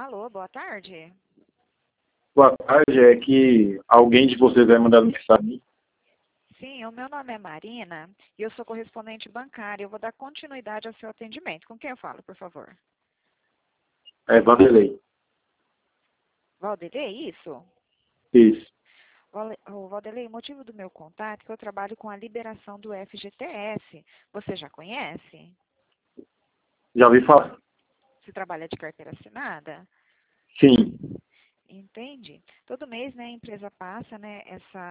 Alô, boa tarde. Boa tarde, é que alguém de vocês vai mandar mensagem. Sim, o meu nome é Marina e eu sou correspondente bancária. Eu vou dar continuidade ao seu atendimento. Com quem eu falo, por favor? É Vanderlei. Valdelei, isso? Isso. Valdelei, o motivo do meu contato é que eu trabalho com a liberação do FGTS. Você já conhece? Já ouvi falar? Você trabalha de carteira assinada? Sim. Entende? Todo mês, né, a empresa passa, né,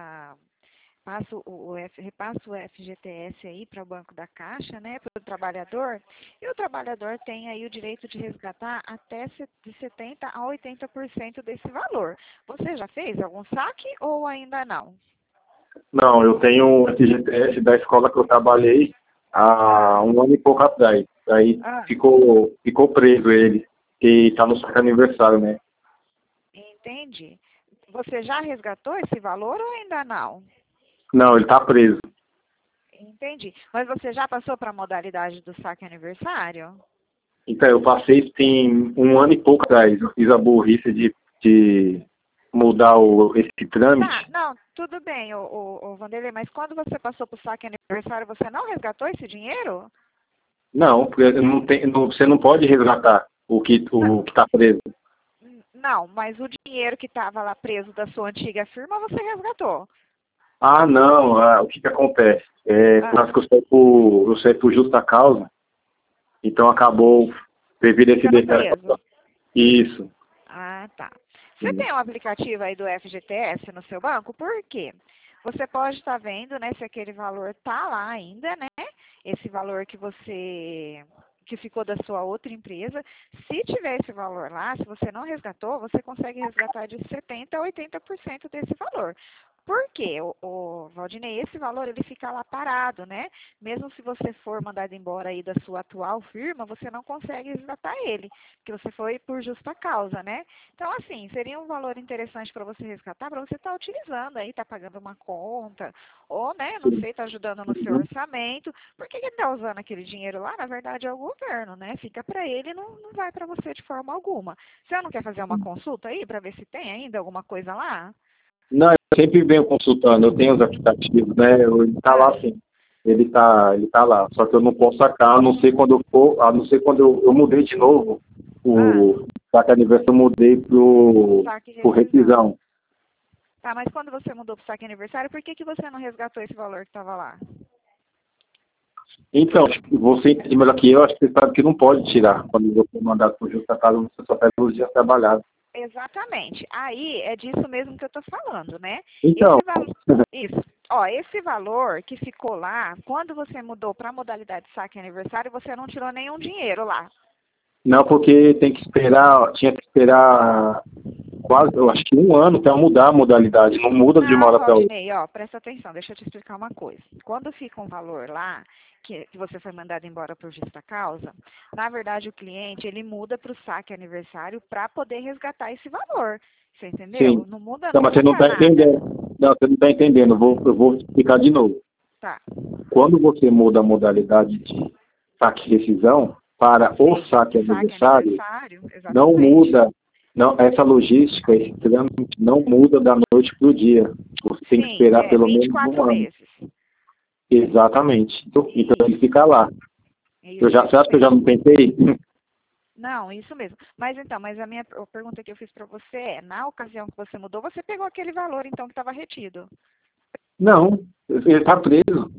repassa o FGTS aí para o Banco da Caixa, né, para o trabalhador, e o trabalhador tem aí o direito de resgatar até de 70% a 80% desse valor. Você já fez algum saque ou ainda não? Não, eu tenho um FGTS da escola que eu trabalhei há Ah, um ano e pouco atrás. Aí ah, ficou preso ele, que tá no saque aniversário, né? entende? Você já resgatou esse valor ou ainda não? Não, ele tá preso. Entendi. Mas você já passou para a modalidade do saque aniversário? Então, eu passei tem um ano e pouco atrás. Eu fiz a burrice de mudar esse Tá, trâmite. não, tudo bem, ô Vanderlei, mas quando você passou para o saque aniversário, você não resgatou esse dinheiro? Não, porque você não pode resgatar Não, o que tá preso. não, mas o dinheiro que estava lá preso da sua antiga firma, você resgatou. Ah, não, o que que acontece? Por Ah, causa que eu saí por justa causa, então acabou, devido a esse ficando detalhe. preso. Isso. Ah, tá. Você Sim. tem um aplicativo aí do FGTS no seu banco? Por quê? Você pode estar vendo, né, se aquele valor tá lá ainda, né? Esse valor que ficou da sua outra empresa. Se tiver esse valor lá, se você não resgatou, você consegue resgatar de 70% a 80% desse valor. Por quê, Valdinei? Esse valor ele fica lá parado, né? Mesmo se você for mandado embora aí da sua atual firma, você não consegue resgatar ele, porque você foi por justa causa, né? Então, assim, seria um valor interessante para você resgatar, para você estar utilizando aí, tá pagando uma conta, ou, né, não Sim. sei, tá ajudando no seu Uhum. orçamento. Por que ele tá usando aquele dinheiro lá? Na verdade, é o governo, né? Fica para ele, não vai para você de forma alguma. Você não quer fazer uma consulta aí para ver se tem ainda alguma coisa lá? Não, eu sempre venho consultando, eu tenho os aplicativos, né? Ele tá Ah, lá sim. Ele tá lá. Só que eu não posso sacar, a não ser quando eu for, a não ser quando eu mudei de novo. ah, O saque aniversário eu mudei saque pro rescisão. requisão. Tá, mas quando você mudou para o saque aniversário, por que você não resgatou esse valor que estava lá? Então, você entende melhor que eu, acho que você sabe que não pode tirar. Quando você é mandado por justa causa, você só pega os dias trabalhados. Exatamente. Aí é disso mesmo que eu estou falando, né? Então, Esse valor, isso. Ó, esse valor que ficou lá, quando você mudou para a modalidade saque aniversário, você não tirou nenhum dinheiro lá. não, porque tem que esperar, tinha que esperar quase, eu acho que um ano até mudar a modalidade, não muda de uma Não, hora para outra. Valdinei, ó, presta atenção, deixa eu te explicar uma coisa. Quando fica um valor lá, que você foi mandado embora por justa causa, na verdade o cliente, ele muda para o saque aniversário para poder resgatar esse valor. Você entendeu? Sim. Não muda Não, mas nunca você não para está nada. entendendo. Não, você não está entendendo. Eu vou explicar de novo. Tá. Quando você muda a modalidade de saque e rescisão para o Sim, saque saque aniversário, aniversário, não exatamente. muda, não, essa logística, esse trâmite não muda da noite para o dia. Você tem que Sim, esperar é pelo vinte e menos quatro um ano. meses. Exatamente. Então ele Isso, fica lá. Você isso acha que eu já mesmo. não tentei? Não, isso mesmo. Mas então, a pergunta que eu fiz para você é, na ocasião que você mudou, você pegou aquele valor então que estava retido. Não, ele está preso.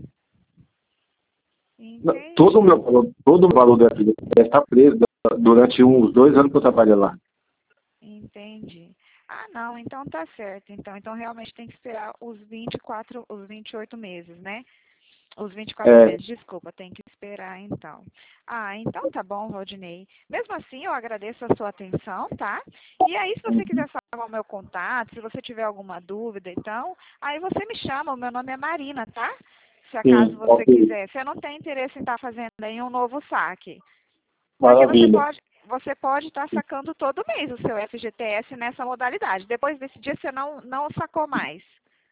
Entendi, Todo o valor da FGTS está preso durante uns 2 anos que eu trabalho lá. entendi. Ah, não, então tá certo. Então realmente tem que esperar os 28 meses, né? Os 24 É, meses, desculpa, tem que esperar então. Ah, então tá bom, Valdinei. Mesmo assim, eu agradeço a sua atenção, tá? E aí, se você quiser salvar o meu contato, se você tiver alguma dúvida, então, aí você me chama, o meu nome é Marina, tá? Se acaso sim, você ok. quiser. Você não tem interesse em estar fazendo aí um novo saque. Porque Maravilha. você pode estar sacando todo mês o seu FGTS nessa modalidade. Depois desse dia você não sacou mais.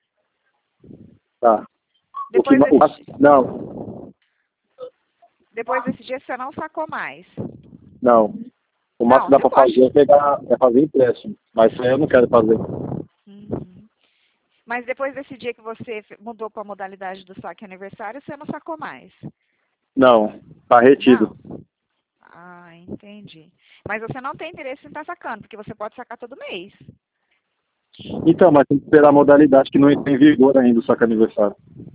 Tá. Depois desse, Não, depois desse dia você não sacou mais. não. O máximo que dá para fazer é fazer empréstimo. Mas isso aí eu não quero fazer. Uhum. Mas depois desse dia que você mudou para a modalidade do saque aniversário, você não sacou mais? Não, tá retido. Não? Ah, entendi. Mas você não tem interesse em estar sacando, porque você pode sacar todo mês. Então, mas tem que esperar a modalidade que não tem vigor ainda o saque aniversário.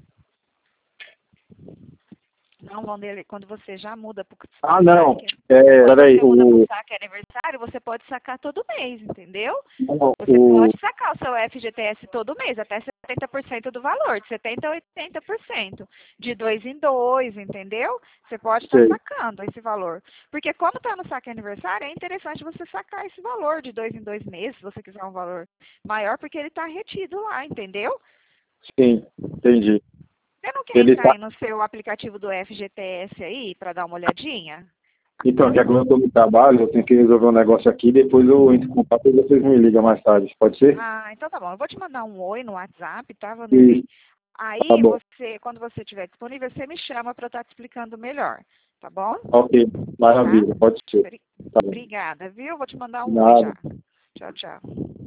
Não, Vanderlei, quando você já muda para Ah, não. quando Peraí, você muda para o saque aniversário, você pode sacar todo mês, entendeu? Você pode sacar o seu FGTS todo mês, até 70% do valor, de 70% a 80%, de 2 em 2, entendeu? Você pode estar sacando esse valor. Porque como está no saque aniversário, é interessante você sacar esse valor de 2 em 2 meses, se você quiser um valor maior, porque ele está retido lá, entendeu? Sim, entendi. Você não quer entrar aí no seu aplicativo do FGTS aí, para dar uma olhadinha? Então, já que eu estou no trabalho, eu tenho que resolver um negócio aqui, depois eu entro em contato e vocês me ligam mais tarde, pode ser? Ah, então tá bom. Eu vou te mandar um oi no WhatsApp, tá, Vanderlei? Aí, Tá bom. quando você estiver disponível, você me chama para eu estar te explicando melhor, tá bom? Ok, maravilha, Tá? pode ser. Tá bom. Obrigada, viu? Vou te mandar um oi Nada. já. Tchau, tchau.